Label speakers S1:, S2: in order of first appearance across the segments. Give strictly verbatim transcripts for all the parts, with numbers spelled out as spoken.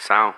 S1: Sound.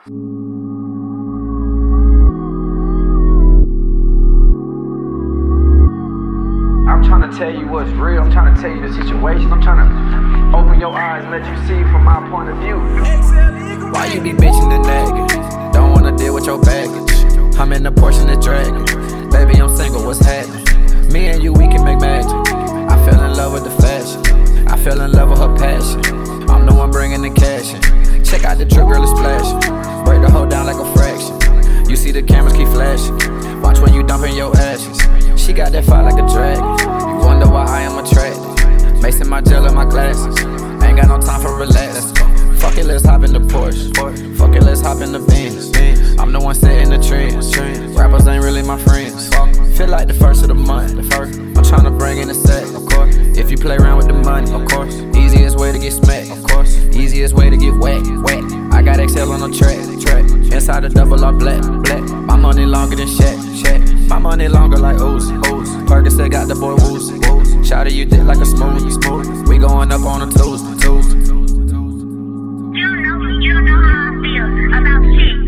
S2: I'm trying to tell you what's real. I'm trying to tell you the situation. I'm trying to open your eyes and let you see from my point of view.
S3: Why you be bitching and nagging? Don't wanna deal with your baggage. I'm in the Porsche and the Dragon. Baby, I'm single, what's happening? Me and you, we can make magic. I fell in love with the fashion. I fell in love with her passion. I'm the one bringing the cash in. Check out the drip, girl, it's splashing. Break the hoe down like a fraction. You see the cameras keep flashing. Watch when you dumping your ashes. She got that fire like a dragon. You wonder why I am attracted. Mason my gel in my glasses. Ain't got no time for relax. Fuck it, let's hop in the Porsche. Fuck it, let's hop in the Benz. I'm the one setting the trends. Rappers ain't really my friends. Feel like the first of the month. I'm tryna bring in the set, of course. If you play around with the money, of course. Easiest way to get smacked, of course. Easiest way to get wet, wet. I got X L on the track, track. Inside the double R black, black. My money longer than Shaq, Shaq. My money longer like Uzi, Uzi. Percocet got the boy woozy, woozy. Shout you dick like a smoothie, smoothie. We going up on a Tuesday, Tuesday.
S4: You know me, you know how I feel about shit.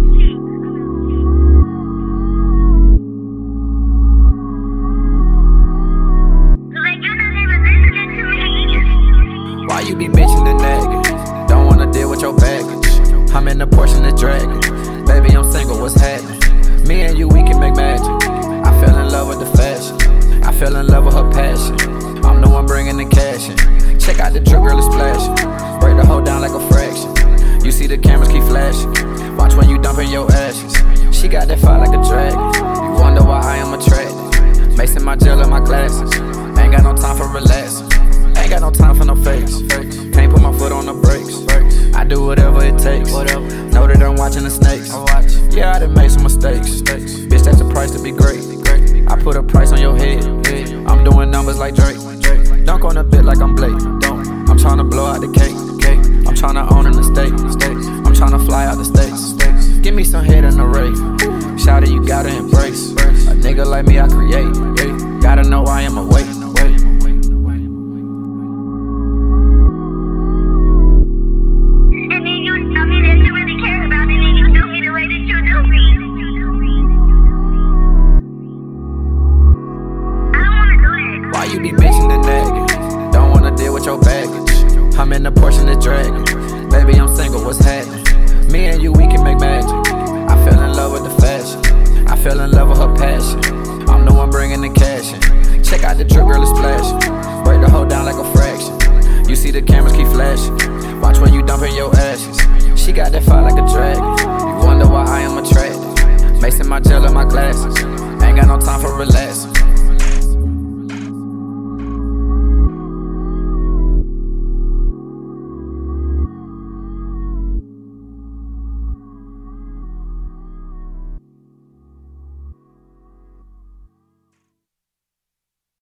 S4: Like you're not even listening to me.
S3: Why you be bitching and nagging? Don't wanna deal with your baggage. I'm in the Porsche and the Dragon. Baby, I'm single, what's happening? Me and you, we can make magic. I fell in love with the fashion. I fell in love with her passion. I'm the one bringing the cash in. Check out the drip, girl, it's splashing. Break the hoe down like a fraction. You see the cameras keep flashing. Watch when you dumping your ashes. She got that fire like a dragon. You wonder why I am attracted. Mason my gel in my glasses. Ain't got no time for relaxing. Ain't got no time for no fakes. Can't put my foot on the brakes. I do whatever it takes. Know that I'm watching the snakes. Yeah, I done made some mistakes. Bitch, that's the price to be great. I put a price on your head. I'm doing numbers like Drake. Dunk on a bit like I'm Blake. I'm tryna blow out the cake. I'm tryna own an estate. I'm tryna fly out the states. Give me some head in the race. Shout it, you gotta embrace. A nigga like me, I create. Gotta know I am awake.
S4: And then you tell me that you really care about me, and you do me the way that you do me. I don't wanna do it.
S3: Why you be bitching and nagging? Don't wanna deal with your baggage. I'm in the Porsche and the Dragon. Baby, I'm single, what's happening? Me and you, we can make magic. I fell in love with the fashion. I fell in love with her passion. I'm the one bringing the cash in. Check out the drip, girl, it's splashing. Break the hoe down like a fraction. You see the cameras keep flashing. Watch when you dumping your ashes. She got that fire like a dragon. You wonder why I am attracted. Mason my gel in my glasses. Ain't got no time for relaxing.